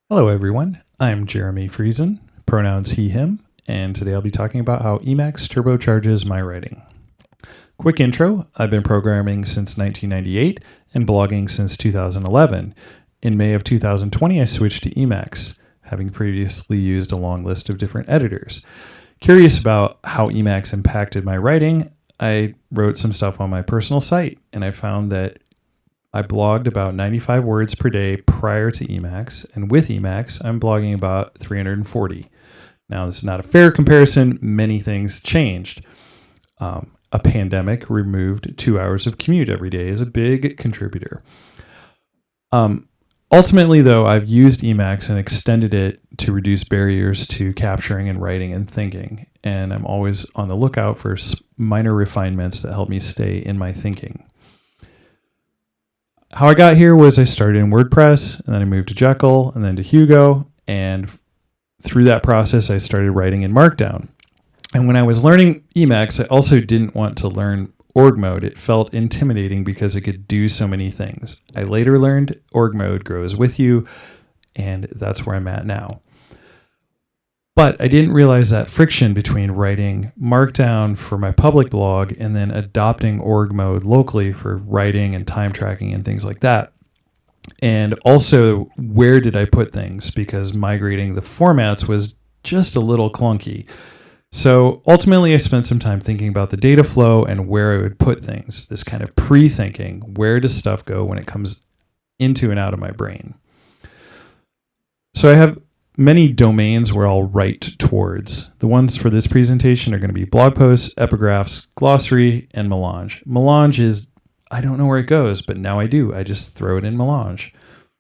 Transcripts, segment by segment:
Hello, everyone. I'm Jeremy Friesen, pronouns he, him, and today I'll be talking about how Emacs turbocharges my writing. Quick intro, I've been programming since 1998 and blogging since 2011. In May of 2020, I switched to Emacs, having previously used a long list of different editors. Curious about how Emacs impacted my writing, I wrote some stuff on my personal site, and I found that I blogged about 95 words per day prior to Emacs, and with Emacs, I'm blogging about 340. Now, this is not a fair comparison. Many things changed. A pandemic removed 2 hours of commute every day is a big contributor. Ultimately, though, I've used Emacs and extended it to reduce barriers to capturing and writing and thinking, and I'm always on the lookout for minor refinements that help me stay in my thinking. How I got here was I started in WordPress, and then I moved to Jekyll, and then to Hugo, and through that process, I started writing in Markdown. And when I was learning Emacs, I also didn't want to learn org mode. It felt intimidating because it could do so many things. I later learned org mode grows with you, and that's where I'm at now. But I didn't realize that friction between writing Markdown for my public blog and then adopting org mode locally for writing and time tracking and things like that. And also, where did I put things? Because migrating the formats was just a little clunky. So ultimately, I spent some time thinking about the data flow and where I would put things, this kind of pre-thinking. Where does stuff go when it comes into and out of my brain? So I have many domains where I'll write towards. The ones for this presentation are going to be blog posts, epigraphs, glossary, and Melange. Melange is, I don't know where it goes, but now I do. I just throw it in Melange.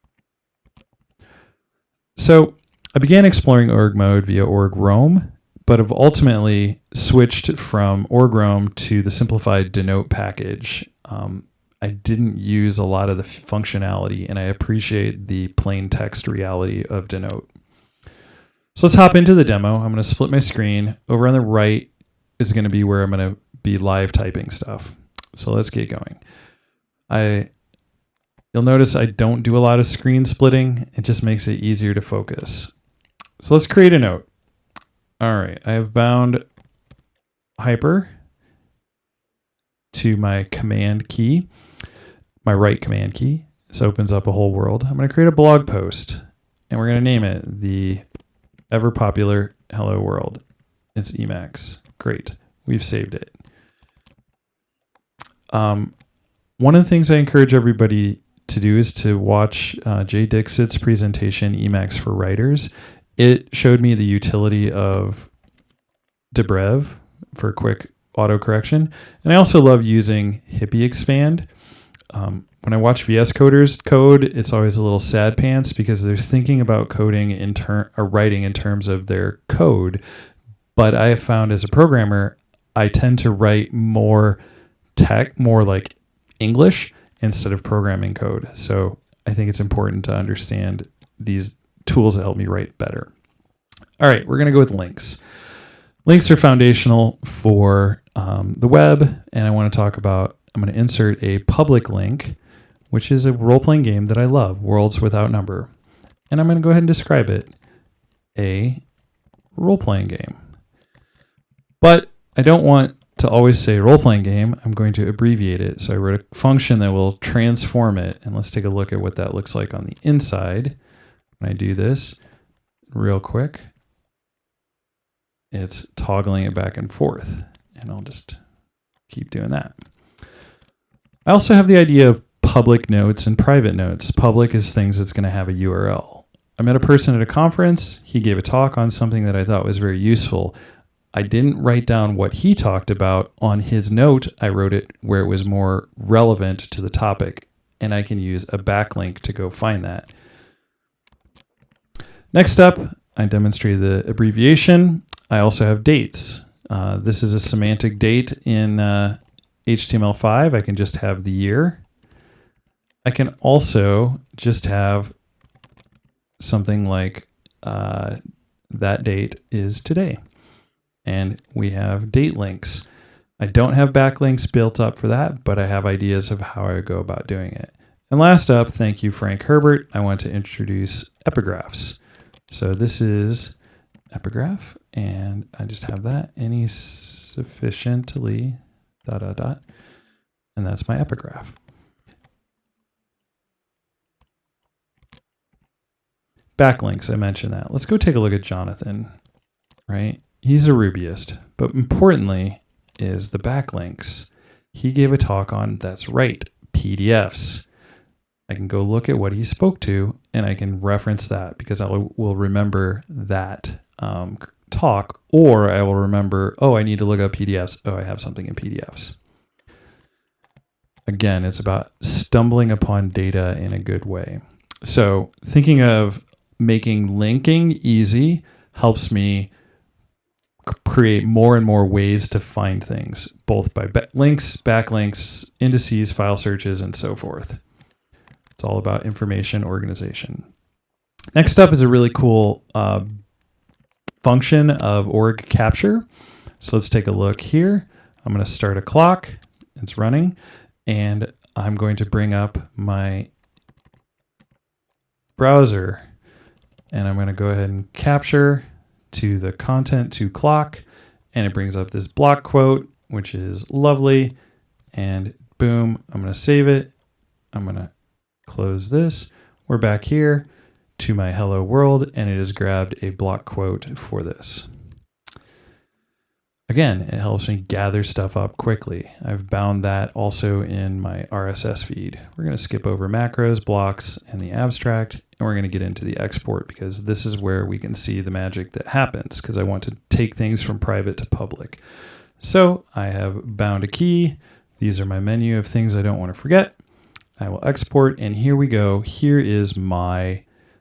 So I began exploring org mode via org Roam, but have ultimately switched from org Roam to the simplified denote package. I didn't use a lot of the functionality, and I appreciate the plain text reality of denote. So let's hop into the demo. I'm going to split my screen. Over on the right is going to be where I'm going to be live typing stuff. So let's get going. You'll notice I don't do a lot of screen splitting. It just makes it easier to focus. So let's create a note. All right, I have bound hyper to my command key, my right command key. This opens up a whole world. I'm going to create a blog post, and we're going to name it the ever popular Hello World. It's Emacs. Great. We've saved it. One of the things I encourage everybody to do is to watch Jay Dixit's presentation, Emacs for Writers. It showed me the utility of Debreve for quick autocorrection. And I also love using Hippie Expand. When I watch VS Coders code, it's always a little sad pants because they're thinking about coding or writing in terms of their code. But I have found as a programmer, I tend to write more like English instead of programming code. So I think it's important to understand these tools that help me write better. All right, we're going to go with links. Links are foundational for the web, and I'm going to insert a public link, which is a role-playing game that I love, Worlds Without Number. And I'm going to go ahead and describe it, a role-playing game. But I don't want to always say role-playing game. I'm going to abbreviate it. So I wrote a function that will transform it. And let's take a look at what that looks like on the inside. When I do this real quick, it's toggling it back and forth. And I'll just keep doing that. I also have the idea of public notes and private notes. Public is things that's going to have a URL. I met a person at a conference. He gave a talk on something that I thought was very useful. I didn't write down what he talked about on his note. I wrote it where it was more relevant to the topic, and I can use a backlink to go find that. Next up, I demonstrated the abbreviation. I also have dates. This is a semantic date in HTML5. I can just have the year. I can also just have something like that date is today. And we have date links. I don't have backlinks built up for that, but I have ideas of how I would go about doing it. And last up, thank you, Frank Herbert. I want to introduce epigraphs. So this is epigraph, and I just have that any sufficiently ... and that's my epigraph. Backlinks, I mentioned that. Let's go take a look at Jonathan, right? He's a Rubyist, but importantly is the backlinks. He gave a talk on, that's right, PDFs. I can go look at what he spoke to, and I can reference that because I will remember that talk, or I will remember, oh, I need to look up PDFs. Oh, I have something in PDFs. Again, it's about stumbling upon data in a good way. So thinking of making linking easy helps me create more and more ways to find things, both by links, backlinks, indices, file searches, and so forth. It's all about information organization. Next up is a really cool function of org capture. So let's take a look here. I'm going to start a clock. It's running. And I'm going to bring up my browser. And I'm going to go ahead and capture to the content to clock. And it brings up this block quote, which is lovely. And boom, I'm going to save it. I'm going to close this. We're back here to my hello world, and it has grabbed a block quote for this. Again, it helps me gather stuff up quickly. I've bound that also in my RSS feed. We're going to skip over macros, blocks, and the abstract, and we're going to get into the export because this is where we can see the magic that happens because I want to take things from private to public. So I have bound a key. These are my menu of things I don't want to forget. I will export, and here we go. Here is my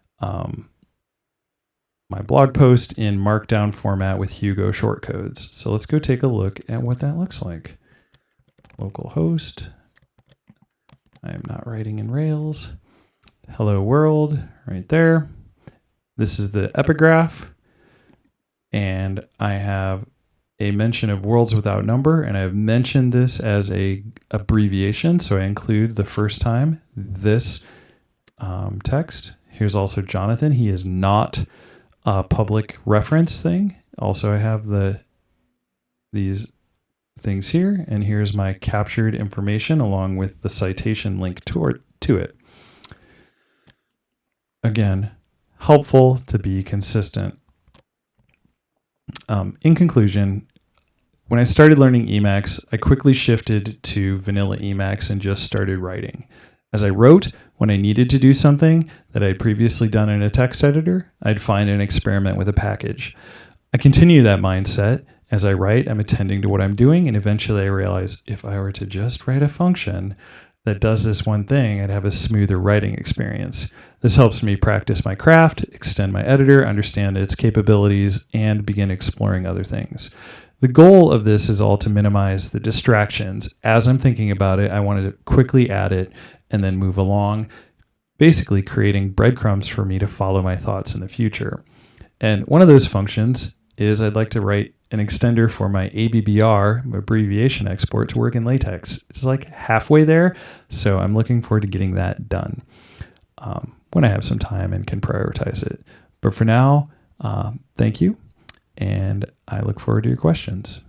my blog post in Markdown format with Hugo shortcodes. So let's go take a look at what that looks like. Localhost. I am not writing in Rails. Hello world, right there. This is the epigraph, and I have a mention of worlds without number, and I've mentioned this as a abbreviation, so I include the first time this text. Here's also Jonathan. He is not a public reference thing. Also, I have these things here, and here's my captured information along with the citation link to it. Again, helpful to be consistent. In conclusion, when I started learning Emacs, I quickly shifted to vanilla Emacs and just started writing. As I wrote, when I needed to do something that I had previously done in a text editor, I'd find and experiment with a package. I continue that mindset. As I write, I'm attending to what I'm doing, and eventually I realize if I were to just write a function that does this one thing, I'd have a smoother writing experience. This helps me practice my craft, extend my editor, understand its capabilities, and begin exploring other things. The goal of this is all to minimize the distractions. As I'm thinking about it, I want to quickly add it and then move along, basically creating breadcrumbs for me to follow my thoughts in the future. And one of those functions is I'd like to write an extender for my ABBR, abbreviation export, to work in LaTeX. It's like halfway there, so I'm looking forward to getting that done when I have some time and can prioritize it. But for now, thank you, and I look forward to your questions.